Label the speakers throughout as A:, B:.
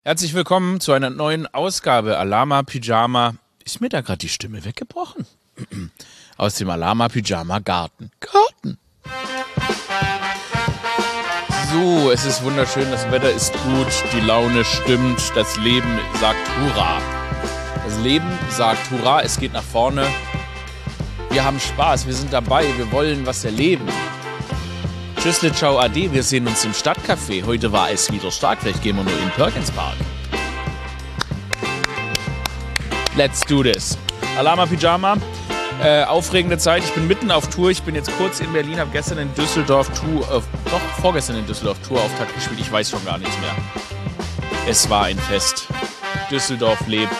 A: Herzlich willkommen zu einer neuen Ausgabe Alama Pyjama. Ist mir da gerade die Stimme weggebrochen? Aus dem Alama Pyjama Garten. So, es ist wunderschön, das Wetter ist gut, die Laune stimmt, das Leben sagt Hurra. Das Leben sagt Hurra, es geht nach vorne. Wir haben Spaß, wir sind dabei, wir wollen was erleben. Tschüssle, ciao, ade, wir sehen uns im Stadtcafé. Heute war es wieder stark, vielleicht gehen wir nur in Perkins Park. Let's do this. Alama Pyjama, aufregende Zeit, ich bin mitten auf Tour, ich bin jetzt kurz in Berlin, habe gestern in Düsseldorf vorgestern in Düsseldorf Tourauftakt gespielt, ich weiß schon gar nichts mehr. Es war ein Fest. Düsseldorf lebt.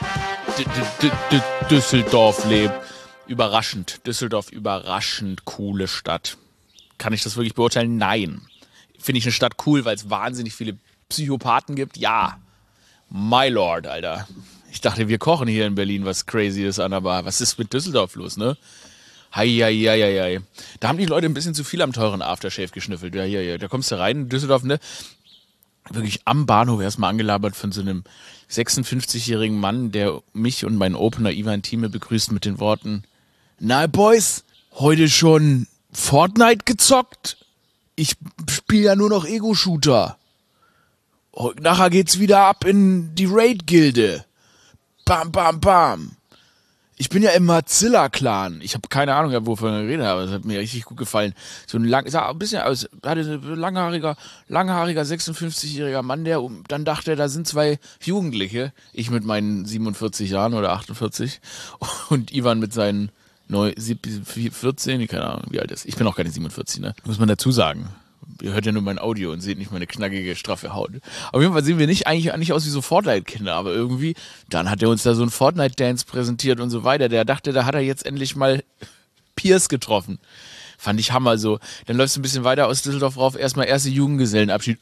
A: Düsseldorf lebt. Überraschend. Düsseldorf überraschend coole Stadt. Kann ich das wirklich beurteilen? Nein. Finde ich eine Stadt cool, weil es wahnsinnig viele Psychopathen gibt? Ja. My Lord, Alter. Ich dachte, wir kochen hier in Berlin was crazy ist an, aber was ist mit Düsseldorf los, ne? Hei. Da haben die Leute ein bisschen zu viel am teuren Aftershave geschnüffelt. Ja. Da kommst du rein in Düsseldorf, ne? Wirklich am Bahnhof erstmal angelabert von so einem 56-jährigen Mann, der mich und meinen Opener Ivan Thieme begrüßt mit den Worten: Na, Boys, heute schon Fortnite gezockt? Ich spiele ja nur noch Ego-Shooter. Nachher geht's wieder ab in die Raid-Gilde. Bam. Ich bin ja im Mozilla-Clan. Ich habe keine Ahnung, wovon ich rede, aber es hat mir richtig gut gefallen. So ein sah ein bisschen aus, hatte ein langhaariger 56-jähriger Mann, dann dachte, da sind zwei Jugendliche. Ich mit meinen 47 Jahren oder 48 und Ivan mit seinen 14, keine Ahnung, wie alt ist. Ich bin auch keine 47, ne? Muss man dazu sagen. Ihr hört ja nur mein Audio und seht nicht meine knackige, straffe Haut. Auf jeden Fall sehen wir eigentlich nicht aus wie so Fortnite-Kinder, aber irgendwie, dann hat er uns da so einen Fortnite-Dance präsentiert und so weiter. Der dachte, da hat er jetzt endlich mal Peers getroffen. Fand ich Hammer so. Dann läufst du ein bisschen weiter aus Düsseldorf rauf, erstmal erste Junggesellenabschied.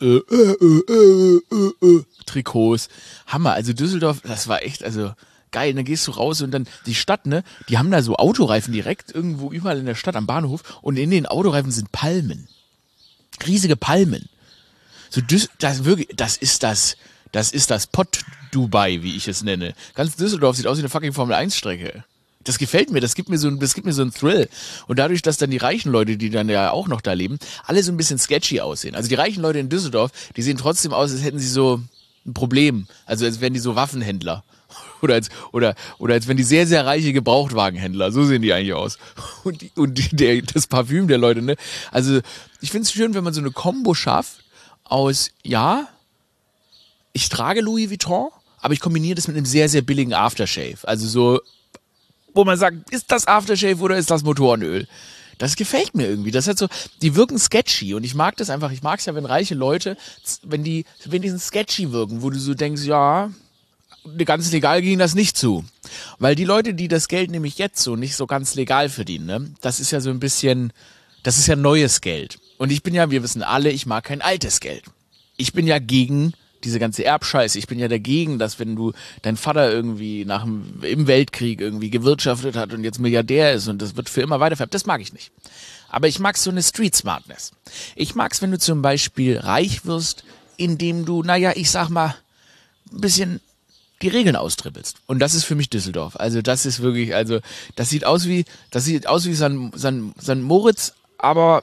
A: Trikots. Hammer. Also Düsseldorf, das war echt, also geil, dann gehst du raus und dann die Stadt, ne, die haben da so Autoreifen direkt irgendwo überall in der Stadt am Bahnhof und in den Autoreifen sind Palmen. Riesige Palmen. So das ist das Pott-Dubai, wie ich es nenne. Ganz Düsseldorf sieht aus wie eine fucking Formel-1-Strecke. Das gefällt mir, das gibt mir so einen Thrill. Und dadurch, dass dann die reichen Leute, die dann ja auch noch da leben, alle so ein bisschen sketchy aussehen. Also die reichen Leute in Düsseldorf, die sehen trotzdem aus, als hätten sie so ein Problem. Also als wären die so Waffenhändler. Oder als wenn die sehr, sehr reiche Gebrauchtwagenhändler, so sehen die eigentlich aus. Und das Parfüm der Leute, ne? Also, ich find's schön, wenn man so eine Kombo schafft aus, ja, ich trage Louis Vuitton, aber ich kombiniere das mit einem sehr, sehr billigen Aftershave. Also so, wo man sagt, ist das Aftershave oder ist das Motorenöl? Das gefällt mir irgendwie. Das hat so, die wirken sketchy und ich mag das einfach. Ich mag's ja, wenn reiche Leute, wenn die sketchy wirken, wo du so denkst, ja, ganz legal ging das nicht zu. Weil die Leute, die das Geld nämlich jetzt so nicht so ganz legal verdienen, ne, das ist ja so ein bisschen, das ist ja neues Geld. Und ich bin ja, wir wissen alle, ich mag kein altes Geld. Ich bin ja gegen diese ganze Erbscheiße. Ich bin ja dagegen, dass wenn dein Vater irgendwie im Weltkrieg irgendwie gewirtschaftet hat und jetzt Milliardär ist und das wird für immer weitervererbt, das mag ich nicht. Aber ich mag so eine Street Smartness. Ich mag's, wenn du zum Beispiel reich wirst, indem du, ich sag mal, ein bisschen die Regeln austrippelst. Und das ist für mich Düsseldorf. Also das ist wirklich, also das sieht aus wie St. Moritz, aber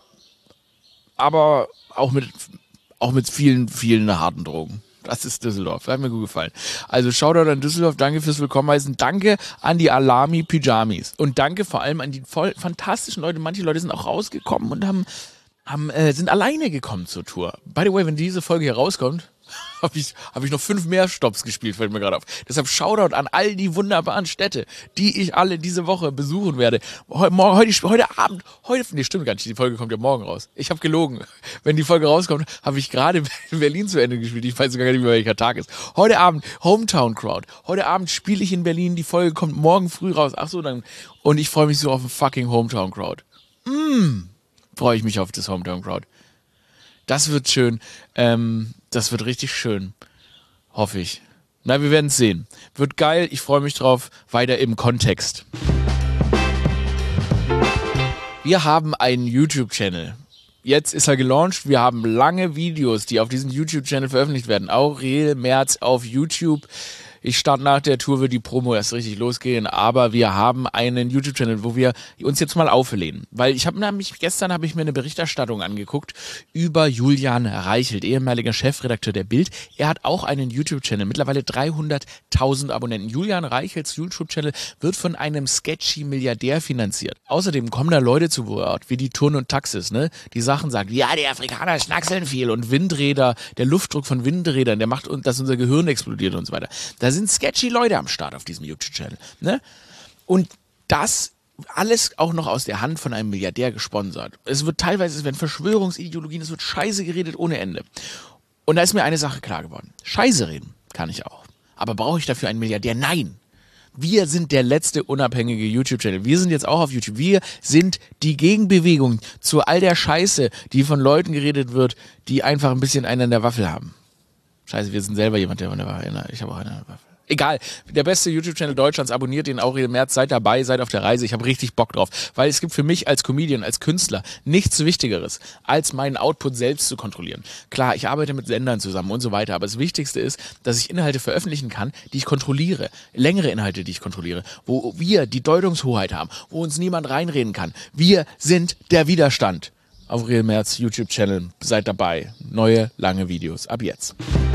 A: auch mit vielen, vielen harten Drogen. Das ist Düsseldorf. Hat mir gut gefallen. Also Shoutout an Düsseldorf, danke fürs Willkommen heißen. Danke an die Alami Pyjamis. Und danke vor allem an die voll fantastischen Leute. Manche Leute sind auch rausgekommen und sind alleine gekommen zur Tour. By the way, wenn diese Folge hier rauskommt, habe ich noch 5 mehr Stops gespielt, fällt mir gerade auf. Deshalb Shoutout an all die wunderbaren Städte, die ich alle diese Woche besuchen werde. Heute Abend, nee, stimmt gar nicht, die Folge kommt ja morgen raus. Ich habe gelogen. Wenn die Folge rauskommt, habe ich gerade in Berlin zu Ende gespielt. Ich weiß gar nicht mehr, welcher Tag ist. Heute Abend Hometown Crowd. Heute Abend spiele ich in Berlin, die Folge kommt morgen früh raus. Ach so, dann. Und ich freue mich so auf ein fucking Hometown Crowd. Freue ich mich auf das Hometown Crowd. Das wird schön. Das wird richtig schön. Hoffe ich. Na, wir werden es sehen. Wird geil. Ich freue mich drauf. Weiter im Kontext. Wir haben einen YouTube-Channel. Jetzt ist er gelauncht. Wir haben lange Videos, die auf diesem YouTube-Channel veröffentlicht werden. Aurel Merz auf YouTube. Ich starte nach der Tour, wird die Promo erst richtig losgehen, aber wir haben einen YouTube-Channel, wo wir uns jetzt mal auflehnen. Weil gestern habe ich mir eine Berichterstattung angeguckt über Julian Reichelt, ehemaliger Chefredakteur der Bild. Er hat auch einen YouTube-Channel, mittlerweile 300.000 Abonnenten. Julian Reichelts YouTube-Channel wird von einem sketchy Milliardär finanziert. Außerdem kommen da Leute zu Wort, wie die Turn und Taxis, ne? Die Sachen sagen, ja, die Afrikaner schnackseln viel und Windräder, der Luftdruck von Windrädern, der macht, dass unser Gehirn explodiert und so weiter. Da sind sketchy Leute am Start auf diesem YouTube-Channel. Ne? Und das alles auch noch aus der Hand von einem Milliardär gesponsert. Es werden Verschwörungsideologien, es wird Scheiße geredet ohne Ende. Und da ist mir eine Sache klar geworden. Scheiße reden kann ich auch. Aber brauche ich dafür einen Milliardär? Nein. Wir sind der letzte unabhängige YouTube-Channel. Wir sind jetzt auch auf YouTube. Wir sind die Gegenbewegung zu all der Scheiße, die von Leuten geredet wird, die einfach ein bisschen einen an der Waffel haben. Scheiße, wir sind selber jemand, der an der Waffel hat. Ich habe auch eine Waffel. Egal, der beste YouTube-Channel Deutschlands, abonniert den Aurel Merz, seid dabei, seid auf der Reise, ich habe richtig Bock drauf, weil es gibt für mich als Comedian, als Künstler nichts Wichtigeres, als meinen Output selbst zu kontrollieren. Klar, ich arbeite mit Sendern zusammen und so weiter, aber das Wichtigste ist, dass ich Inhalte veröffentlichen kann, die ich kontrolliere, längere Inhalte, die ich kontrolliere, wo wir die Deutungshoheit haben, wo uns niemand reinreden kann. Wir sind der Widerstand. Aurel Merz YouTube-Channel, seid dabei, neue, lange Videos, ab jetzt.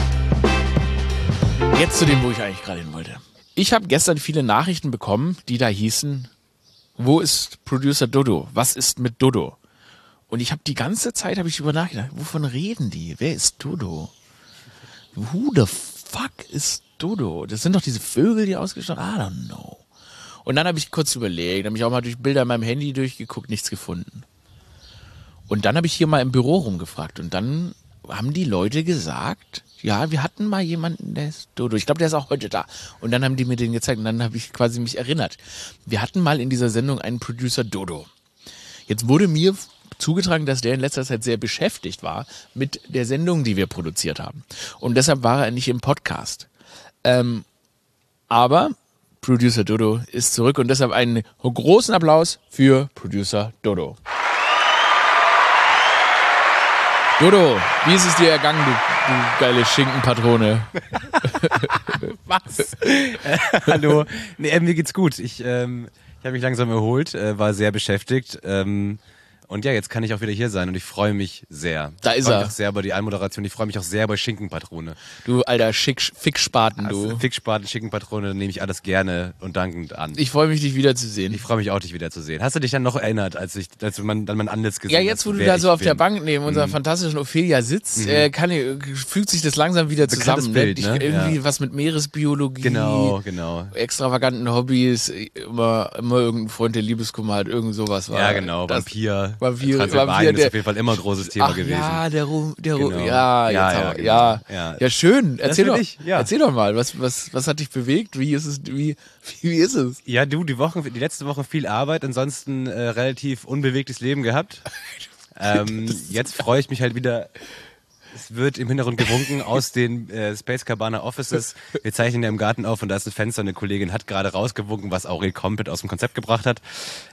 A: Jetzt zu dem, wo ich eigentlich gerade hin wollte. Ich habe gestern viele Nachrichten bekommen, die da hießen, wo ist Producer Dodo? Was ist mit Dodo? Und ich habe die ganze Zeit über nachgedacht, wovon reden die? Wer ist Dodo? Who the fuck ist Dodo? Das sind doch diese Vögel, die ausgestattet I don't know. Und dann habe ich kurz überlegt, habe ich auch mal durch Bilder in meinem Handy durchgeguckt, nichts gefunden. Und dann habe ich hier mal im Büro rumgefragt und dann haben die Leute gesagt, ja, wir hatten mal jemanden, der ist Dodo. Ich glaube, der ist auch heute da. Und dann haben die mir den gezeigt und dann habe ich quasi mich erinnert. Wir hatten mal in dieser Sendung einen Producer Dodo. Jetzt wurde mir zugetragen, dass der in letzter Zeit sehr beschäftigt war mit der Sendung, die wir produziert haben. Und deshalb war er nicht im Podcast. Aber Producer Dodo ist zurück und deshalb einen großen Applaus für Producer Dodo. Dodo, wie ist es dir ergangen, du geile Schinkenpatrone?
B: Was? Hallo. Nee, mir geht's gut. Ich habe mich langsam erholt, war sehr beschäftigt. Und ja, jetzt kann ich auch wieder hier sein und ich freue mich sehr.
A: Da ist er.
B: Ich freue mich auch sehr über die Anmoderation. Ich freue mich auch sehr über Schinkenpatrone.
A: Du alter Fickspaten, du.
B: Also, Fickspaten, Schinkenpatrone, nehme ich alles gerne und dankend an.
A: Ich freue mich, dich wiederzusehen.
B: Ich freue mich auch, dich wiederzusehen. Hast du dich dann noch erinnert, als man dann mein Antlitz gesehen hat?
A: Ja, jetzt, wo du da so auf der Bank neben unserer fantastischen Ophelia sitzt, fügt sich das langsam wieder zusammen.
B: Bild,
A: ne? Irgendwie
B: ja.
A: was mit Meeresbiologie.
B: Genau.
A: Extravaganten Hobbys, immer irgendein Freund, der Liebeskummer hat, irgend sowas war.
B: Ja, genau, Vampir,
A: Transsilvanien
B: ist auf jeden Fall immer ein großes Thema gewesen.
A: Ja, der Ruhm,
B: genau.
A: Ja, schön. Erzähl doch mal, was hat dich bewegt? Wie ist es?
B: Ja, du, die letzte Woche viel Arbeit, ansonsten relativ unbewegtes Leben gehabt. Jetzt freue ich mich halt wieder. Es wird im Hintergrund gewunken aus den Space Cabana Offices. Wir zeichnen ja im Garten auf und da ist ein Fenster. Eine Kollegin hat gerade rausgewunken, was Aurel komplett aus dem Konzept gebracht hat.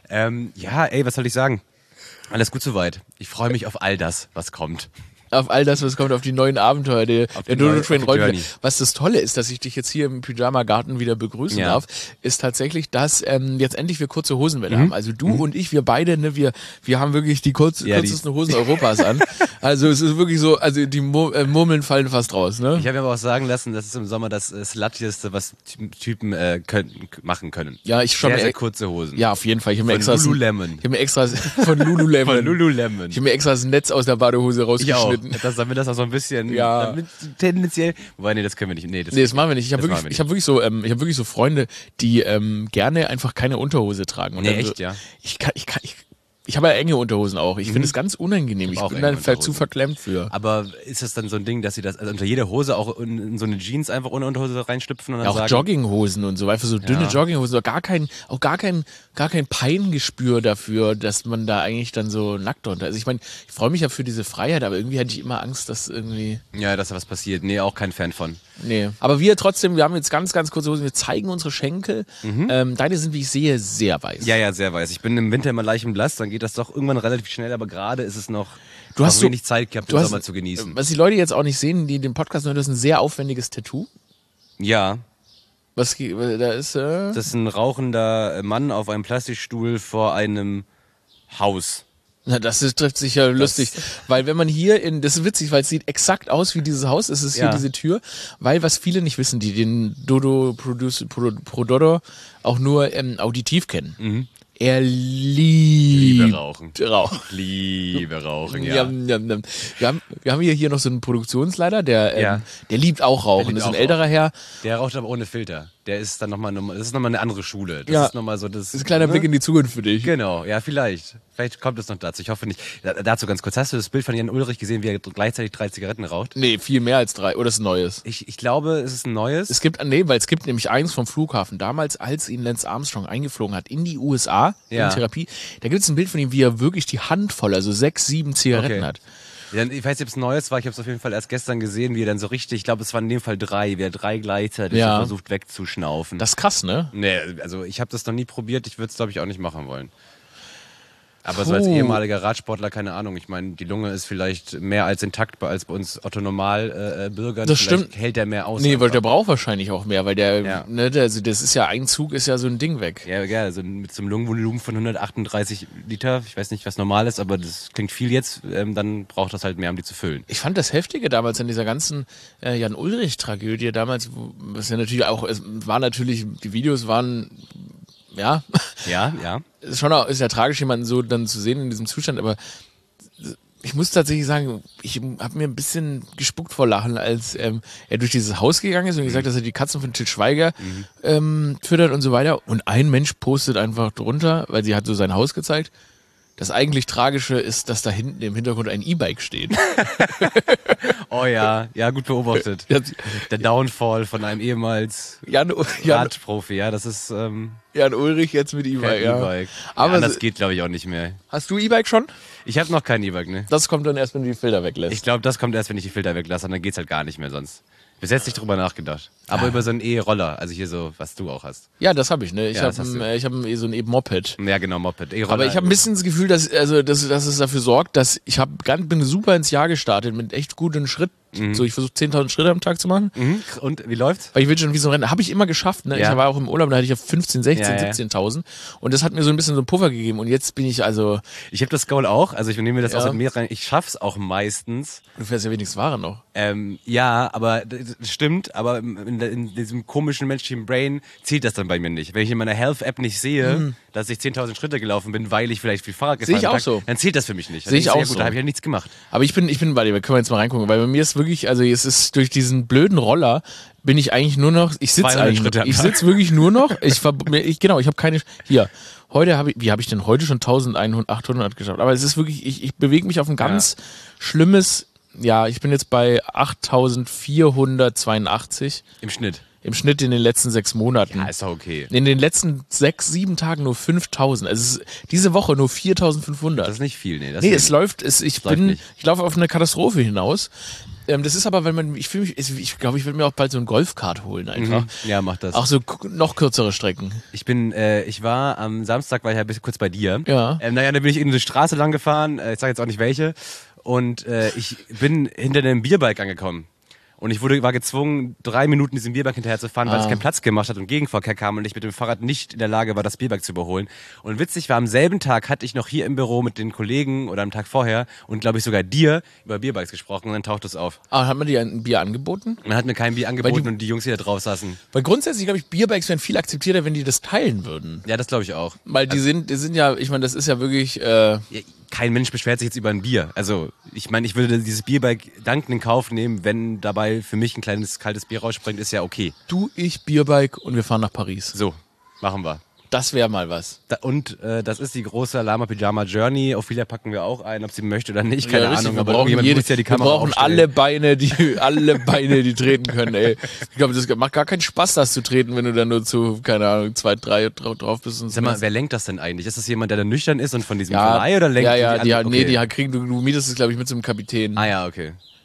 B: Was soll ich sagen? Alles gut soweit. Ich freue mich auf all das, was kommt.
A: Auf all das, was kommt, auf die neuen Abenteuer der Dodo Train Rollenspiele. Was das Tolle ist, dass ich dich jetzt hier im Pyjama-Garten wieder begrüßen darf, ist tatsächlich, dass jetzt endlich wir kurze Hosenwelle haben. Also du und ich, wir beide, ne, wir haben wirklich die kürzesten Hosen Europas an. Also es ist wirklich so, also die Murmeln fallen fast raus. Ne?
B: Ich habe mir aber auch sagen lassen, das ist im Sommer das Sluttieste, was Typen machen können.
A: Ja, ich schon
B: sehr kurze Hosen.
A: Ja, auf jeden Fall. Ich habe mir extra
B: Lululemon.
A: Von Lululemon.
B: Von Lululemon.
A: Ich habe mir extra das Netz aus der Badehose rausgeschnitten.
B: Damit das auch so ein bisschen tendenziell. Wobei, das können wir nicht. Nee, das machen wir nicht.
A: Ich habe wirklich so Freunde, die gerne einfach keine Unterhose tragen. Und
B: echt, ja.
A: Ich habe ja enge Unterhosen auch. Ich finde es ganz unangenehm. Ich bin dann zu verklemmt für.
B: Aber ist das dann so ein Ding, dass sie das unter jede Hose auch in so eine Jeans einfach ohne Unterhose reinschlüpfen und dann
A: auch Jogginghosen und so, einfach so dünne Jogginghosen, gar kein Peingespür dafür, dass man da eigentlich dann so nackt drunter. Also ich meine, ich freue mich ja für diese Freiheit, aber irgendwie hatte ich immer Angst, dass irgendwie.
B: Ja, dass da was passiert. Nee, auch kein Fan von.
A: Nee. Aber wir haben jetzt ganz, ganz kurze Hosen, wir zeigen unsere Schenkel. Deine sind, wie ich sehe, sehr weiß.
B: Ja, sehr weiß. Ich bin im Winter immer leicht und blass, dann geht das doch irgendwann relativ schnell, aber gerade ist es noch
A: wenig
B: Zeit gehabt, den Sommer zu genießen.
A: Was die Leute jetzt auch nicht sehen, die den Podcast hören, das ist ein sehr aufwendiges Tattoo.
B: Ja.
A: Was da ist?
B: Das ist ein rauchender Mann auf einem Plastikstuhl vor einem Haus.
A: Na, trifft sich ja lustig, weil wenn man das ist witzig, weil es sieht exakt aus wie dieses Haus, es ist hier diese Tür, weil was viele nicht wissen, die den Prodotto auch nur auditiv kennen. Mhm. Er liebt
B: Rauchen.
A: Liebe
B: Rauchen, ja.
A: Wir haben hier noch so einen Produktionsleiter, der liebt auch Rauchen. Das ist ein älterer Herr.
B: Der raucht aber ohne Filter. Der ist dann nochmal eine andere Schule. Das ist nochmal so das.
A: Das ist ein kleiner Blick in die Zukunft für dich.
B: Genau, ja, vielleicht. Vielleicht kommt es noch dazu. Ich hoffe nicht. Dazu ganz kurz. Hast du das Bild von Jan Ulrich gesehen, wie er gleichzeitig 3 Zigaretten raucht?
A: Nee, viel mehr als 3. Oder ist ein neues?
B: Ich glaube, es ist ein neues.
A: Weil es gibt nämlich eins vom Flughafen. Damals, als ihn Lance Armstrong eingeflogen hat in die USA in Therapie, da gibt es ein Bild von ihm, wie er wirklich die Hand voll, also 6, 7 Zigaretten hat.
B: Ja, ich weiß nicht, ob es Neues war. Ich habe es auf jeden Fall erst gestern gesehen, wie er dann so richtig, ich glaube, es waren in dem Fall 3, wie er 3 gleichzeitig versucht wegzuschnaufen.
A: Das ist krass, ne?
B: Nee, also ich habe das noch nie probiert. Ich würde es, glaube ich, auch nicht machen wollen. Aber so als ehemaliger Radsportler, keine Ahnung. Ich meine, die Lunge ist vielleicht mehr als intakt als bei uns Otto-Normal-Bürgern.
A: Das stimmt.
B: Hält der mehr aus.
A: Nee, weil der braucht wahrscheinlich auch mehr, weil also das ist ja, ein Zug ist ja so ein Ding weg.
B: Ja, also mit so einem Lungenvolumen von 138 Liter, ich weiß nicht, was normal ist, aber das klingt viel jetzt, dann braucht das halt mehr, um die zu füllen.
A: Ich fand das Heftige damals an dieser ganzen Jan-Ulrich-Tragödie damals, was ja natürlich auch, die Videos waren, ja. Ist ja tragisch, jemanden so dann zu sehen in diesem Zustand, aber ich muss tatsächlich sagen, ich habe mir ein bisschen gespuckt vor Lachen, als er durch dieses Haus gegangen ist und gesagt, dass er die Katzen von Til Schweiger füttert und so weiter. Und ein Mensch postet einfach drunter, weil sie hat so sein Haus gezeigt. Das eigentlich Tragische ist, dass da hinten im Hintergrund ein E-Bike steht.
B: Oh ja, gut beobachtet. Der Downfall von einem ehemals Radprofi, das ist...
A: Jan Ulrich jetzt mit E-Bike,
B: E-Bike. Aber das geht, glaube ich, auch nicht mehr.
A: Hast du E-Bike schon?
B: Ich habe noch kein E-Bike, ne?
A: Das kommt dann erst, wenn du die Filter weglässt.
B: Ich glaube, das kommt erst, wenn ich die Filter weglasse, und dann geht's halt gar nicht mehr sonst. Bis jetzt nicht drüber nachgedacht. Aber über so einen E-Roller, also hier so, was du auch hast.
A: Ja, das habe ich, ne? Ich habe so ein E-Moped.
B: Ja, genau, Moped. E-Roller.
A: Aber ich habe ein bisschen das Gefühl, dass es dafür sorgt, dass bin super ins Jahr gestartet mit echt guten Schritt. So, ich versuche 10.000 Schritte am Tag zu machen.
B: Und wie läuft's?
A: Weil ich will schon wie so ein Rennen. Habe ich immer geschafft, ne?
B: Ja.
A: Ich war auch im Urlaub, da hatte ich ja 15, 16, 17.000. Und das hat mir so ein bisschen so einen Puffer gegeben. Und jetzt bin ich also...
B: Ich habe das Goal auch. Also ich nehme mir das auch mit mir rein. Ich schaff's auch meistens.
A: Du fährst ja wenigstens Ware noch.
B: Ja, aber das stimmt. Aber in diesem komischen menschlichen Brain zählt das dann bei mir nicht. Wenn ich in meiner Health-App nicht sehe, dass ich 10.000 Schritte gelaufen bin, weil ich vielleicht viel Fahrrad gefahren
A: bin, so.
B: Dann zählt das für mich nicht.
A: Sehe ich auch so.
B: Da habe ich ja nichts gemacht.
A: Aber ich bin warte, wir können jetzt mal reingucken, weil bei mir ist wirklich, also es ist durch diesen blöden Roller bin ich eigentlich nur noch, ich sitze wirklich nur noch, ich habe keine, hier, wie habe ich denn heute schon 1.800 geschafft? Aber es ist wirklich, ich bewege mich auf ein ganz schlimmes, ich bin jetzt bei 8.482.
B: Im Schnitt
A: in den letzten 6 Monaten.
B: Ja, ist doch okay.
A: In den letzten 6, 7 Tagen nur 5.000. Also es ist diese Woche nur 4.500. Das
B: ist nicht viel, nee.
A: Ich laufe auf eine Katastrophe hinaus. Das ist aber, ich glaube, ich will mir auch bald so ein Golfkart holen einfach.
B: Ja, mach das.
A: Auch so noch kürzere Strecken.
B: Ich war am Samstag, war ich ein bisschen kurz bei dir.
A: Ja.
B: Da bin ich in eine Straße lang gefahren, ich sage jetzt auch nicht welche, und ich bin hinter einem Bierbike angekommen. Und ich war gezwungen, 3 Minuten diesem Bierbike hinterher zu fahren, weil es keinen Platz gemacht hat und Gegenverkehr kam und ich mit dem Fahrrad nicht in der Lage war, das Bierbike zu überholen. Und witzig war, am selben Tag hatte ich noch hier im Büro mit den Kollegen oder am Tag vorher und glaube ich sogar dir über Bierbikes gesprochen und dann taucht es auf.
A: Hat man dir ein Bier angeboten?
B: Man hat mir kein Bier angeboten und die Jungs, die da drauf saßen.
A: Weil grundsätzlich, glaube ich, Bierbikes wären viel akzeptierter, wenn die das teilen würden.
B: Ja, das glaube ich auch.
A: Weil die sind ja, ich meine, das ist ja wirklich...
B: Kein Mensch beschwert sich jetzt über ein Bier. Also, ich meine, ich würde dieses Bierbike dankend in Kauf nehmen, wenn dabei für mich ein kleines kaltes Bier rausspringt, ist ja okay.
A: Du, ich, Bierbike und wir fahren nach Paris.
B: So, machen wir.
A: Das wäre mal was.
B: Das ist die große Lama Pyjama Journey. Ophelia packen wir auch ein, ob sie möchte oder nicht. Keine Ahnung,
A: aber irgendjemand muss ja die Kamera aufstellen. Wir brauchen alle Beine, die treten können, ey. Ich glaube, das macht gar keinen Spaß, das zu treten, wenn du dann nur zu, keine Ahnung, 2, 3 drauf bist. Und
B: sag mal, wer lenkt das denn eigentlich? Ist das jemand, der dann nüchtern ist und von diesem Verleih oder lenkt
A: du mietest es, glaube ich, mit so einem Kapitän.
B: Ah ja, okay.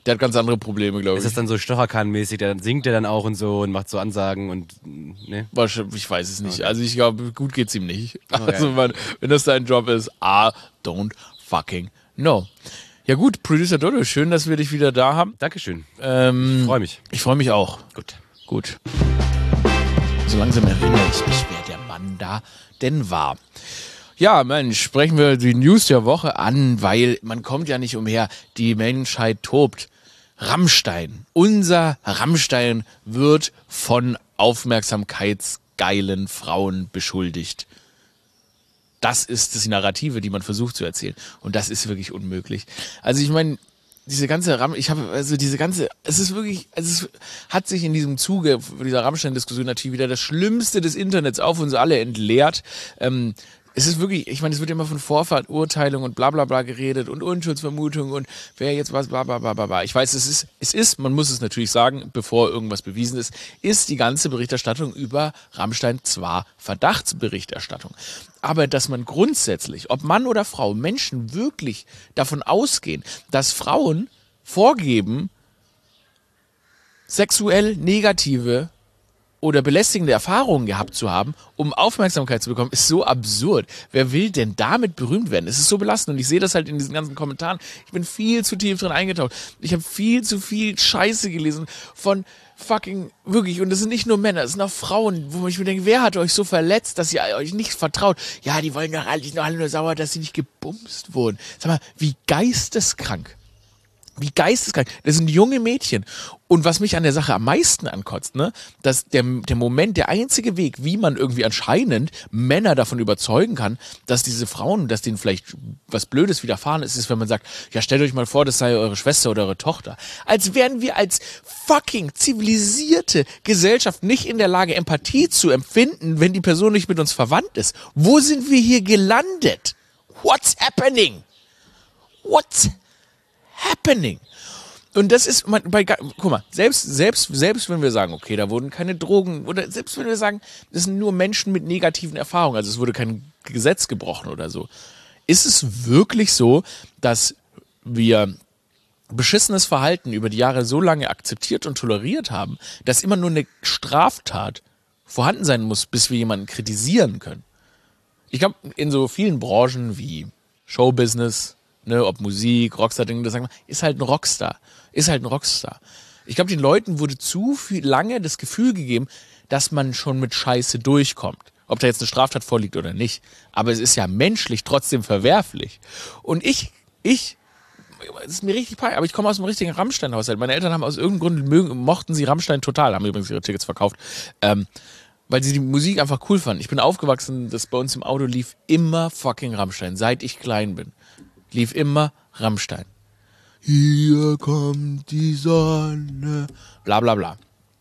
A: Der hat ganz andere Probleme, glaube ich.
B: Ist das dann so Stocherkahn-mäßig, dann singt der dann auch und so und macht so Ansagen und, ne?
A: Ich weiß es nicht.
B: Okay.
A: Also ich glaube, gut geht's ihm nicht.
B: Okay.
A: Also wenn das dein Job ist, don't fucking know. Ja gut, Producer Dodo, schön, dass wir dich wieder da haben.
B: Dankeschön. Ich freue mich.
A: Ich freue mich auch. Gut. So langsam erinnere ich mich, wer der Mann da denn war. Ja, Mensch, sprechen wir die News der Woche an, weil man kommt ja nicht umher. Die Menschheit tobt. Rammstein. Unser Rammstein wird von aufmerksamkeitsgeilen Frauen beschuldigt. Das ist die Narrative, die man versucht zu erzählen. Und das ist wirklich unmöglich. Also ich meine, es ist wirklich, es hat sich in diesem Zuge dieser Rammstein-Diskussion natürlich wieder das Schlimmste des Internets auf uns alle entleert. Es ist wirklich, ich meine, es wird immer von Vorverurteilung und bla bla bla geredet und Unschuldsvermutung und wer jetzt was bla bla bla bla bla. Ich weiß, es ist, man muss es natürlich sagen, bevor irgendwas bewiesen ist die ganze Berichterstattung über Rammstein zwar Verdachtsberichterstattung. Aber dass man grundsätzlich, ob Mann oder Frau, Menschen wirklich davon ausgehen, dass Frauen vorgeben, sexuell negative oder belästigende Erfahrungen gehabt zu haben, um Aufmerksamkeit zu bekommen, ist so absurd. Wer will denn damit berühmt werden? Es ist so belastend und ich sehe das halt in diesen ganzen Kommentaren. Ich bin viel zu tief drin eingetaucht. Ich habe viel zu viel Scheiße gelesen von fucking, wirklich, und das sind nicht nur Männer, es sind auch Frauen, wo ich mir denke, wer hat euch so verletzt, dass ihr euch nicht vertraut? Ja, die wollen doch alle nur sauer, dass sie nicht gebumst wurden. Sag mal, wie geisteskrank. Wie geisteskrank. Das sind junge Mädchen. Und was mich an der Sache am meisten ankotzt, ne, dass der Moment, der einzige Weg, wie man irgendwie anscheinend Männer davon überzeugen kann, dass diese Frauen, dass denen vielleicht was Blödes widerfahren ist, ist, wenn man sagt, ja, stellt euch mal vor, das sei eure Schwester oder eure Tochter. Als wären wir als fucking zivilisierte Gesellschaft nicht in der Lage, Empathie zu empfinden, wenn die Person nicht mit uns verwandt ist. Wo sind wir hier gelandet? What's happening? What's happening? Und das ist, guck mal, selbst wenn wir sagen, okay, da wurden keine Drogen, oder selbst wenn wir sagen, das sind nur Menschen mit negativen Erfahrungen, also es wurde kein Gesetz gebrochen oder so, ist es wirklich so, dass wir beschissenes Verhalten über die Jahre so lange akzeptiert und toleriert haben, dass immer nur eine Straftat vorhanden sein muss, bis wir jemanden kritisieren können? Ich glaube, in so vielen Branchen wie Showbusiness, ne, ob Musik, Rockstar-Ding, das sagen wir, ist halt ein Rockstar. Ich glaube, den Leuten wurde zu viel lange das Gefühl gegeben, dass man schon mit Scheiße durchkommt. Ob da jetzt eine Straftat vorliegt oder nicht. Aber es ist ja menschlich trotzdem verwerflich. Und es ist mir richtig peinlich, aber ich komme aus einem richtigen Rammstein-Haushalt. Meine Eltern haben aus irgendeinem Grund mochten sie Rammstein total, haben übrigens ihre Tickets verkauft, weil sie die Musik einfach cool fanden. Ich bin aufgewachsen, dass bei uns im Auto lief immer fucking Rammstein, seit ich klein bin. Lief immer Rammstein. Hier kommt die Sonne. Bla bla bla.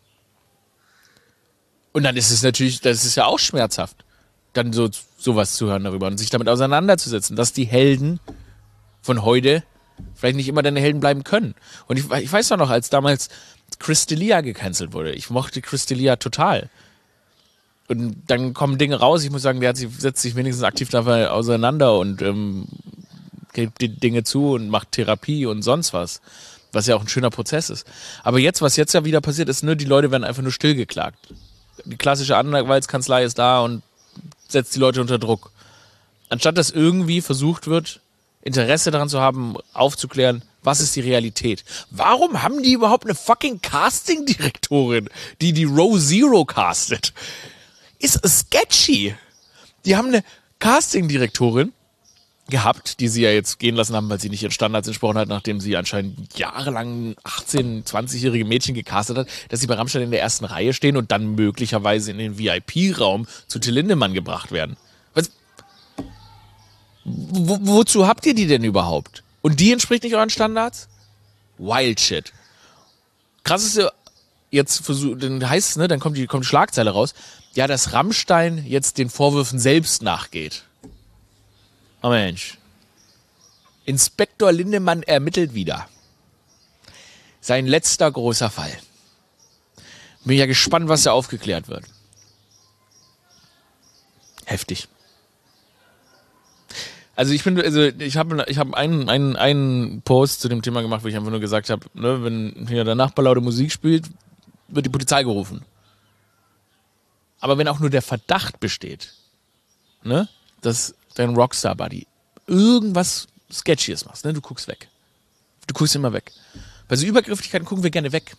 A: Und dann ist es natürlich, das ist ja auch schmerzhaft, dann sowas zu hören darüber und sich damit auseinanderzusetzen, dass die Helden von heute vielleicht nicht immer deine Helden bleiben können. Und ich weiß doch noch, als damals Chris D'Elia gecancelt wurde. Ich mochte Chris D'Elia total. Und dann kommen Dinge raus, ich muss sagen, setzt sich wenigstens aktiv dabei auseinander und gibt die Dinge zu und macht Therapie und sonst was ja auch ein schöner Prozess ist. Aber was jetzt ja wieder passiert ist, die Leute werden einfach nur stillgeklagt. Die klassische Anwaltskanzlei ist da und setzt die Leute unter Druck. Anstatt dass irgendwie versucht wird, Interesse daran zu haben, aufzuklären, was ist die Realität? Warum haben die überhaupt eine fucking Casting-Direktorin, die Row Zero castet? Ist sketchy. Die haben eine Casting-Direktorin gehabt, die sie ja jetzt gehen lassen haben, weil sie nicht ihren Standards entsprochen hat, nachdem sie anscheinend jahrelang 18-, 20-jährige Mädchen gecastet hat, dass sie bei Rammstein in der ersten Reihe stehen und dann möglicherweise in den VIP-Raum zu Till Lindemann gebracht werden. Wozu habt ihr die denn überhaupt? Und die entspricht nicht euren Standards? Wild shit. Krass ist ja, jetzt dann heißt es, dann kommt die Schlagzeile raus, ja, dass Rammstein jetzt den Vorwürfen selbst nachgeht. Oh Mensch. Inspektor Lindemann ermittelt wieder. Sein letzter großer Fall. Bin ja gespannt, was da aufgeklärt wird. Heftig. Also ich habe einen Post zu dem Thema gemacht, wo ich einfach nur gesagt habe, ne, wenn hier der Nachbar laute Musik spielt, wird die Polizei gerufen. Aber wenn auch nur der Verdacht besteht, ne, dass dein Rockstar-Buddy irgendwas Sketchyes machst, ne, du guckst weg. Du guckst immer weg. Bei so Übergrifflichkeiten gucken wir gerne weg.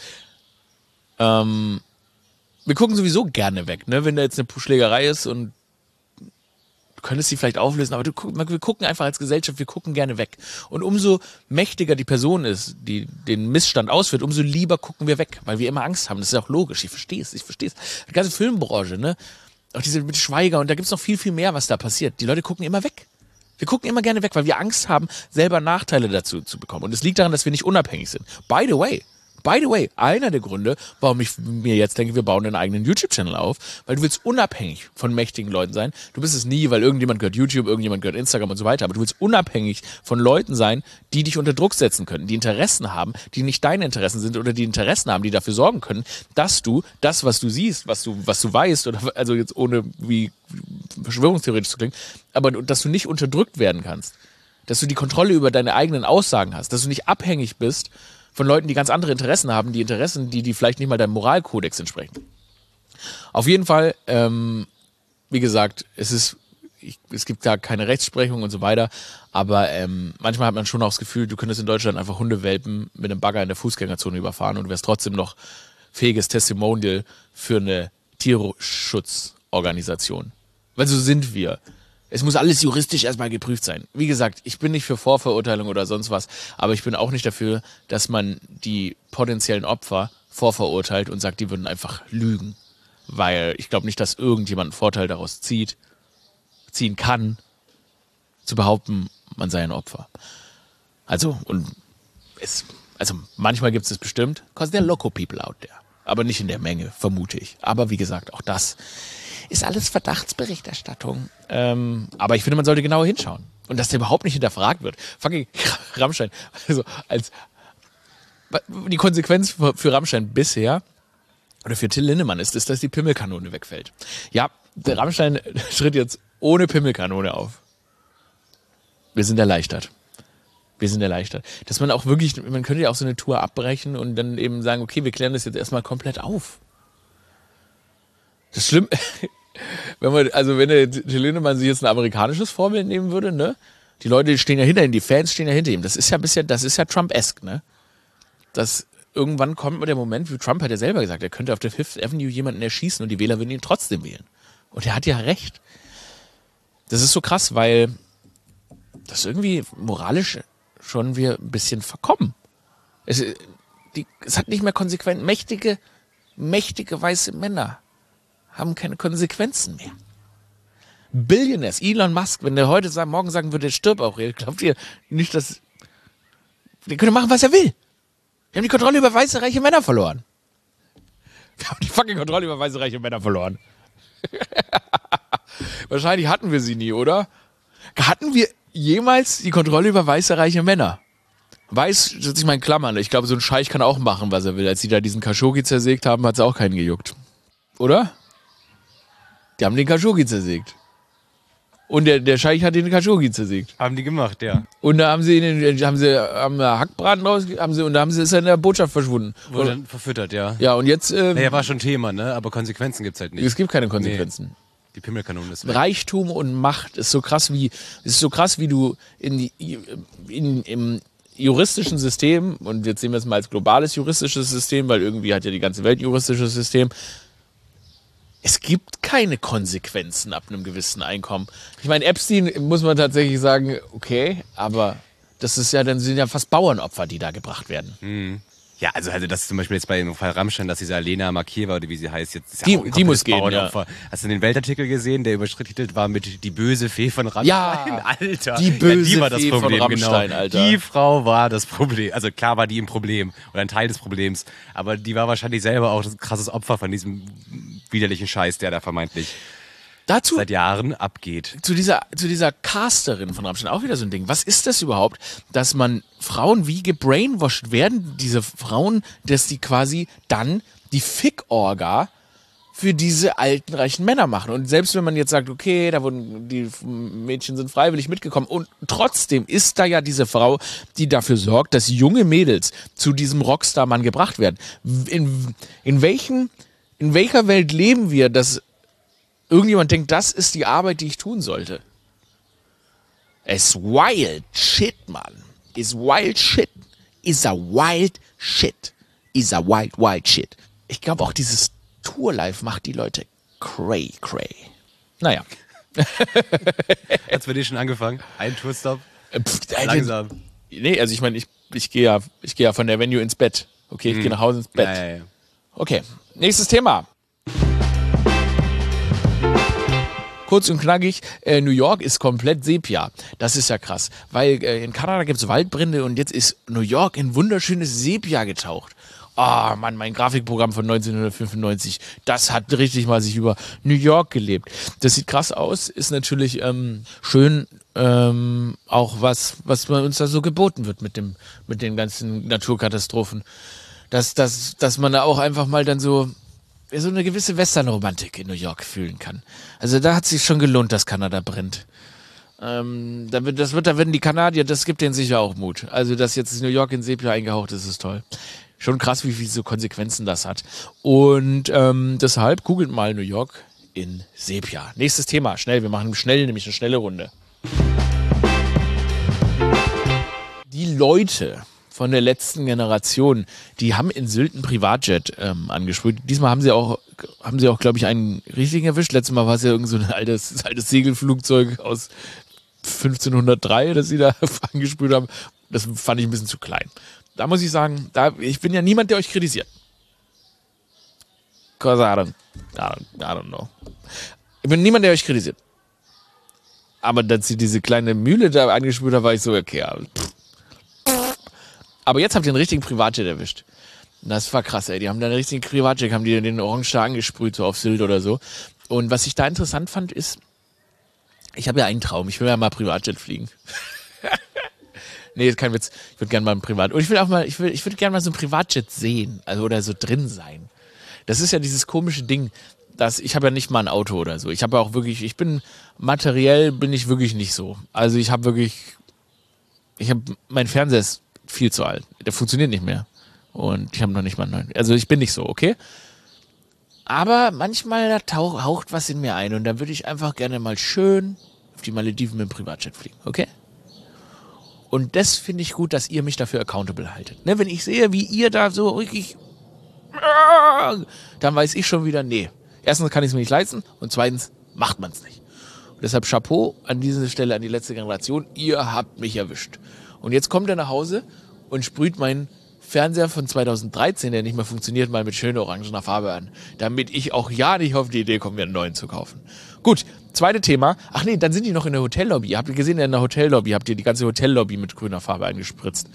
A: Wir gucken sowieso gerne weg, ne, wenn da jetzt eine Schlägerei ist und du könntest sie vielleicht auflösen, aber wir gucken einfach als Gesellschaft, wir gucken gerne weg. Und umso mächtiger die Person ist, die den Missstand ausführt, umso lieber gucken wir weg, weil wir immer Angst haben. Das ist ja auch logisch, ich verstehe es. Die ganze Filmbranche, ne? Auch diese mit Schweiger und da gibt's noch viel, viel mehr, was da passiert. Die Leute gucken immer weg. Wir gucken immer gerne weg, weil wir Angst haben, selber Nachteile dazu zu bekommen. Und es liegt daran, dass wir nicht unabhängig sind. By the way, einer der Gründe, warum ich mir jetzt denke, wir bauen einen eigenen YouTube-Channel auf, weil du willst unabhängig von mächtigen Leuten sein. Du bist es nie, weil irgendjemand gehört YouTube, irgendjemand gehört Instagram und so weiter, aber du willst unabhängig von Leuten sein, die dich unter Druck setzen können, die Interessen haben, die nicht deine Interessen sind oder die Interessen haben, die dafür sorgen können, dass du das, was du siehst, was du weißt, oder also jetzt ohne wie verschwörungstheoretisch zu klingen, aber dass du nicht unterdrückt werden kannst, dass du die Kontrolle über deine eigenen Aussagen hast, dass du nicht abhängig bist von Leuten, die ganz andere Interessen haben, die Interessen, die vielleicht nicht mal deinem Moralkodex entsprechen. Auf jeden Fall, wie gesagt, es gibt da keine Rechtsprechung und so weiter, aber manchmal hat man schon auch das Gefühl, du könntest in Deutschland einfach Hundewelpen mit einem Bagger in der Fußgängerzone überfahren und du wärst trotzdem noch fähiges Testimonial für eine Tierschutzorganisation. Weil so sind wir. Es muss alles juristisch erstmal geprüft sein. Wie gesagt, ich bin nicht für Vorverurteilung oder sonst was, aber ich bin auch nicht dafür, dass man die potenziellen Opfer vorverurteilt und sagt, die würden einfach lügen. Weil ich glaube nicht, dass irgendjemand einen Vorteil daraus ziehen kann, zu behaupten, man sei ein Opfer. Also manchmal gibt es bestimmt, because there are local people out there. Aber nicht in der Menge, vermute ich. Aber wie gesagt, auch das ist alles Verdachtsberichterstattung. Aber ich finde, man sollte genauer hinschauen. Und dass der überhaupt nicht hinterfragt wird. Fucking Rammstein. Also die Konsequenz für Rammstein bisher oder für Till Lindemann ist, dass die Pimmelkanone wegfällt. Ja, der Rammstein tritt jetzt ohne Pimmelkanone auf. Wir sind erleichtert. Dass man auch wirklich, man könnte ja auch so eine Tour abbrechen und dann eben sagen, okay, wir klären das jetzt erstmal komplett auf. Das ist schlimm, wenn der Till Lindemann sich jetzt ein amerikanisches Vorbild nehmen würde, ne? Die Leute stehen ja hinter ihm, die Fans stehen ja hinter ihm. Das ist ja Trump-esque, ne? Das irgendwann kommt der Moment, wie Trump hat ja selber gesagt, er könnte auf der Fifth Avenue jemanden erschießen und die Wähler würden ihn trotzdem wählen. Und er hat ja recht. Das ist so krass, weil das irgendwie moralisch schon wir ein bisschen verkommen. Es hat nicht mehr Konsequenzen. Mächtige weiße Männer haben keine Konsequenzen mehr. Billionaires, Elon Musk, wenn der morgen sagen würde, der stirbt auch, glaubt ihr nicht, dass der könnte machen, was er will. Wir haben die Kontrolle über weiße, reiche Männer verloren. Wir haben die fucking Kontrolle über weiße, reiche Männer verloren. Wahrscheinlich hatten wir sie nie, oder? Hatten wir jemals die Kontrolle über weiße, reiche Männer? Weiß, setze ich mal in Klammern. Ich glaube, so ein Scheich kann auch machen, was er will. Als sie da diesen Khashoggi zersägt haben, hat es auch keinen gejuckt. Oder? Die haben den Khashoggi zersägt. Und der Scheich hat den Khashoggi zersägt.
B: Haben die gemacht, ja.
A: Und da haben sie Hackbraten und da ist er in der Botschaft verschwunden.
B: Wurde dann verfüttert, ja.
A: Ja, und jetzt...
B: naja, war schon Thema, ne? Aber Konsequenzen gibt's halt nicht.
A: Es gibt keine Konsequenzen.
B: Nee. Die Pimmelkanone ist weg.
A: Reichtum und Macht ist so krass wie du im juristischen System, und jetzt sehen wir es mal als globales juristisches System, weil irgendwie hat ja die ganze Welt ein juristisches System. Es gibt keine Konsequenzen ab einem gewissen Einkommen. Ich meine, Epstein muss man tatsächlich sagen, okay, aber das ist ja, dann sind ja fast Bauernopfer, die da gebracht werden.
B: Mhm. Ja, also das zum Beispiel jetzt bei dem Fall Rammstein, dass diese Alena Markieva, oder wie sie heißt, jetzt ist ja auch
A: die muss gehen, ja.
B: Hast du den Weltartikel gesehen, der übertitelt war mit die böse Fee von Rammstein?
A: Ja,
B: Alter.
A: Die böse
B: die war das
A: Fee
B: Problem,
A: von Rammstein,
B: genau.
A: Alter.
B: Die Frau war das Problem. Also klar war die im Problem oder ein Teil des Problems, aber die war wahrscheinlich selber auch das krasses Opfer von diesem widerlichen Scheiß, der da vermeintlich
A: dazu
B: seit Jahren abgeht.
A: Zu dieser Casterin von Rammstein auch wieder so ein Ding. Was ist das überhaupt, dass man Frauen wie gebrainwashed werden, diese Frauen, dass die quasi dann die Fick-Orga für diese alten, reichen Männer machen. Und selbst wenn man jetzt sagt, okay, die Mädchen sind freiwillig mitgekommen und trotzdem ist da ja diese Frau, die dafür sorgt, dass junge Mädels zu diesem Rockstar-Mann gebracht werden. In welcher Welt leben wir, dass irgendjemand denkt, das ist die Arbeit, die ich tun sollte? It's wild shit, Mann. It's wild shit. Is a wild shit. Is a wild, wild shit. Ich glaube auch dieses Tourlife macht die Leute cray. Naja.
B: Hat's bei dir schon angefangen? Ein Tourstop?
A: Langsam. Nee, also ich meine, ich gehe ja von der Venue ins Bett. Okay, ich gehe nach Hause ins Bett.
B: Ja.
A: Okay, nächstes Thema. Kurz und knackig, New York ist komplett Sepia. Das ist ja krass, weil in Kanada gibt es Waldbrände und jetzt ist New York in wunderschönes Sepia getaucht. Oh Mann, mein Grafikprogramm von 1995, das hat richtig mal sich über New York gelebt. Das sieht krass aus, ist natürlich schön, auch was uns da so geboten wird mit den ganzen Naturkatastrophen. Dass man da auch einfach mal dann so eine gewisse Western-Romantik in New York fühlen kann. Also da hat es sich schon gelohnt, dass Kanada brennt. Da werden die Kanadier, das gibt denen sicher auch Mut. Also dass jetzt New York in Sepia eingehaucht ist, ist toll. Schon krass, wie viele so Konsequenzen das hat. Und deshalb googelt mal New York in Sepia. Nächstes Thema, schnell, wir machen schnell, nämlich eine schnelle Runde. Die Leute von der letzten Generation, die haben in Sylt einen Privatjet angesprüht. Diesmal haben sie auch, glaube ich, einen richtigen erwischt. Letztes Mal war es ja irgend so ein altes Segelflugzeug aus 1503, das sie da angesprüht haben. Das fand ich ein bisschen zu klein. Da muss ich sagen, ich bin ja niemand, der euch kritisiert. Cause I don't know. Ich bin niemand, der euch kritisiert. Aber dass sie diese kleine Mühle da angesprüht haben, war ich so, okay, ja, aber jetzt habt ihr einen richtigen Privatjet erwischt. Das war krass, ey. Die haben da einen richtigen Privatjet, haben die den Orange da angesprüht, so auf Sylt oder so. Und was ich da interessant fand, ist, ich habe ja einen Traum. Ich will ja mal Privatjet fliegen. Nee, ist kein Witz. Ich würde gerne mal ein und ich würde gerne mal so ein Privatjet sehen, also oder so drin sein. Das ist ja dieses komische Ding, dass ich habe ja nicht mal ein Auto oder so. Materiell bin ich wirklich nicht so. Also mein Fernseher ist viel zu alt. Der funktioniert nicht mehr. Und ich habe noch nicht mal einen neuen. Also ich bin nicht so, okay? Aber manchmal da haucht was in mir ein und dann würde ich einfach gerne mal schön auf die Malediven mit dem Privatjet fliegen, okay? Und das finde ich gut, dass ihr mich dafür accountable haltet. Ne, wenn ich sehe, wie ihr da so richtig, dann weiß ich schon wieder, nee. Erstens kann ich es mir nicht leisten und zweitens macht man es nicht. Und deshalb Chapeau an dieser Stelle an die letzte Generation. Ihr habt mich erwischt. Und jetzt kommt er nach Hause und sprüht meinen Fernseher von 2013, der nicht mehr funktioniert, mal mit schöner orangener Farbe an. Damit ich auch ja nicht auf die Idee komme, mir einen neuen zu kaufen. Gut, zweites Thema. Ach nee, dann sind die noch in der Hotellobby. Habt ihr gesehen, in der Hotellobby habt ihr die ganze Hotellobby mit grüner Farbe eingespritzt.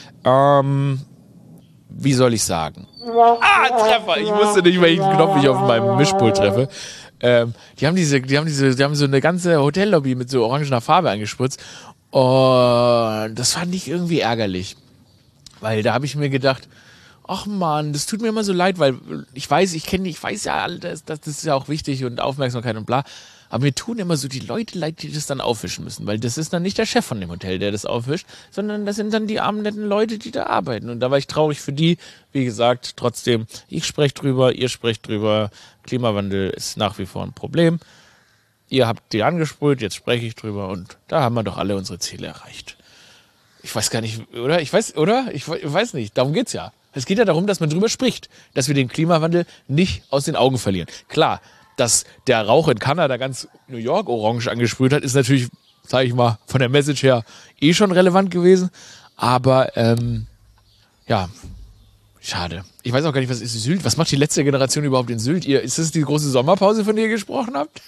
A: Wie soll ich sagen? Treffer! Ich wusste nicht, welchen Knopf ich auf meinem Mischpult treffe. Die haben so eine ganze Hotellobby mit so orangener Farbe eingespritzt. Und das fand ich irgendwie ärgerlich. Weil da habe ich mir gedacht, ach man, das tut mir immer so leid, weil ich weiß ja, das ist ja auch wichtig und Aufmerksamkeit und bla. Aber mir tun immer so die Leute leid, die das dann aufwischen müssen. Weil das ist dann nicht der Chef von dem Hotel, der das aufwischt, sondern das sind dann die armen, netten Leute, die da arbeiten. Und da war ich traurig für die. Wie gesagt, trotzdem, ich spreche drüber, ihr sprecht drüber. Klimawandel ist nach wie vor ein Problem. Ihr habt die angesprüht, jetzt spreche ich drüber und da haben wir doch alle unsere Ziele erreicht. Ich weiß gar nicht, oder? Ich weiß nicht, darum geht's ja. Es geht ja darum, dass man drüber spricht, dass wir den Klimawandel nicht aus den Augen verlieren. Klar, dass der Rauch in Kanada ganz New York orange angesprüht hat, ist natürlich, sage ich mal, von der Message her schon relevant gewesen. Aber, ja, schade. Ich weiß auch gar nicht, was ist Sylt? Was macht die letzte Generation überhaupt in Sylt? Ist das die große Sommerpause, von der ihr gesprochen habt?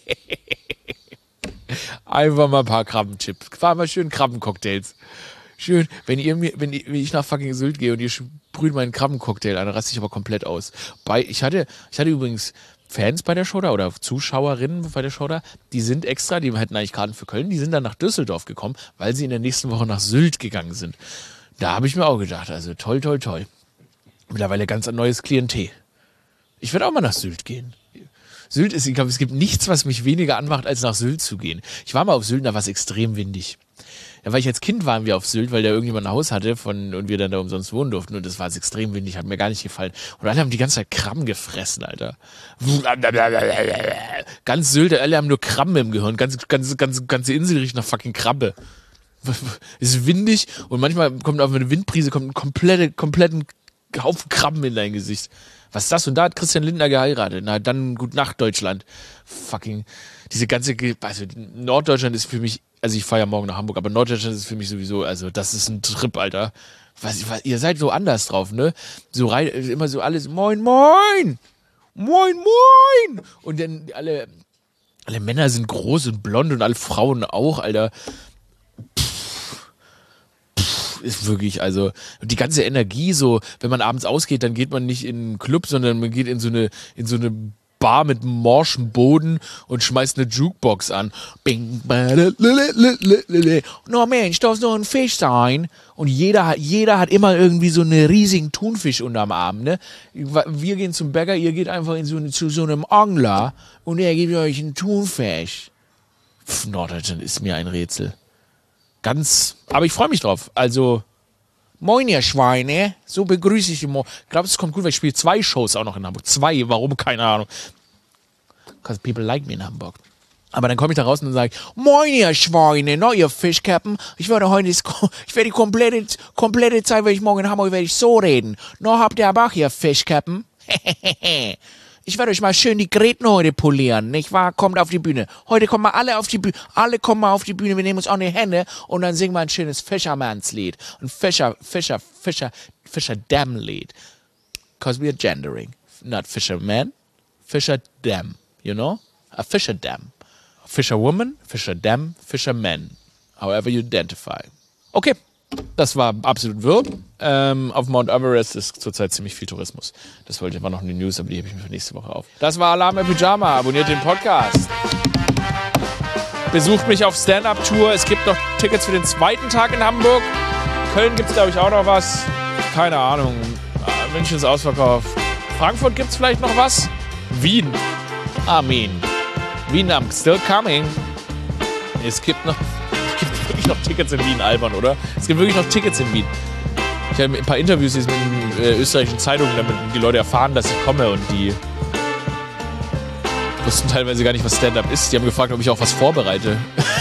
A: Einfach mal ein paar Krabbenchips. Fahr mal schön Krabbencocktails. Schön, wenn ich nach fucking Sylt gehe und ihr sprüht meinen Krabbencocktail an, dann raste ich aber komplett aus. Ich hatte übrigens Fans bei der Show da oder Zuschauerinnen bei der Show da, die hätten eigentlich Karten für Köln, die sind dann nach Düsseldorf gekommen, weil sie in der nächsten Woche nach Sylt gegangen sind. Da habe ich mir auch gedacht, also toll, toll, toll. Mittlerweile ganz ein neues Klientel. Ich werde auch mal nach Sylt gehen. Sylt ist, ich glaube, es gibt nichts, was mich weniger anmacht, als nach Sylt zu gehen. Ich war mal auf Sylt, da war es extrem windig. Ja, weil ich als Kind waren wir auf Sylt, weil da irgendjemand ein Haus hatte und wir dann da umsonst wohnen durften und das war extrem windig, hat mir gar nicht gefallen. Und alle haben die ganze Zeit Krabben gefressen, Alter. Ganz Sylt, alle haben nur Krabben im Gehirn. Ganze Insel riecht nach fucking Krabbe. Es ist windig und manchmal kommt auf eine Windbrise kommt ein kompletten Haufen Krabben in dein Gesicht. Was ist das? Und da hat Christian Lindner geheiratet. Na, dann gut Nacht, Deutschland. Fucking, diese ganze, also Norddeutschland ist für mich, also ich fahre ja morgen nach Hamburg, aber Norddeutschland ist für mich sowieso, also das ist ein Trip, Alter. Ihr seid so anders drauf, ne? So rein, immer so alles, moin, moin! Moin, moin! Und dann alle Männer sind groß und blond und alle Frauen auch, Alter. Ist wirklich, also die ganze Energie so, wenn man abends ausgeht, dann geht man nicht in einen Club, sondern man geht in so eine Bar mit morschem Boden und schmeißt eine Jukebox an. Bing, no Mensch, darf so ein Fisch sein. Und jeder hat immer irgendwie so einen riesigen Thunfisch unterm Arm, ne? Wir gehen zum Bäcker, ihr geht einfach zu so einem Angler und er gibt euch einen Thunfisch. Norddeutschland ist mir ein Rätsel. Aber ich freue mich drauf. Also, moin ihr Schweine, so begrüße ich immer. Ich glaube, es kommt gut, weil ich spiele 2 Shows auch noch in Hamburg. 2, warum? Keine Ahnung. Because people like me in Hamburg. Aber dann komme ich da raus und sage, moin ihr Schweine, no ihr Fischkappen. Ich werde die komplette Zeit, wenn ich morgen in Hamburg werde ich so reden. No, habt ihr aber auch ihr Fischkappen? Ich werde euch mal schön die Gräten heute polieren, nicht wahr? Kommt auf die Bühne. Heute kommen wir alle auf die Bühne. Alle kommen mal auf die Bühne. Wir nehmen uns auch eine Hände und dann singen wir ein schönes Fischermannslied. Ein Fischer-Dam-Lied. Because we are gendering. Not Fisherman. Fisher-Dam. You know? A Fisher-Dam. Fisherwoman, Fisher-Dam, Fisherman. However you identify. Okay. Das war absolut wirr. Auf Mount Everest ist zurzeit ziemlich viel Tourismus. Das wollte ich aber noch in die News, aber die hebe ich mir für nächste Woche auf. Das war Alarm im Pyjama. Abonniert den Podcast. Besucht mich auf Stand-Up-Tour. Es gibt noch Tickets für den 2. Tag in Hamburg. Köln gibt es, glaube ich, auch noch was. Keine Ahnung. München ist ausverkauft. Frankfurt gibt es vielleicht noch was. Wien. Wien, I'm still coming. Es gibt wirklich noch Tickets in Wien, albern, oder? Es gibt wirklich noch Tickets in Wien. Ich habe ein paar Interviews jetzt mit österreichischen Zeitungen, damit die Leute erfahren, dass ich komme und die wussten teilweise gar nicht, was Stand-Up ist. Die haben gefragt, ob ich auch was vorbereite.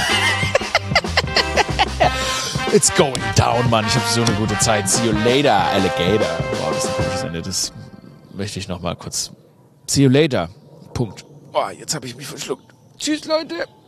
A: It's going down, Mann. Ich habe so eine gute Zeit. See you later, Alligator. Wow, das ist ein komisches Ende. Das möchte ich noch mal kurz. See you later. Punkt. Oh, jetzt habe ich mich verschluckt. Tschüss, Leute.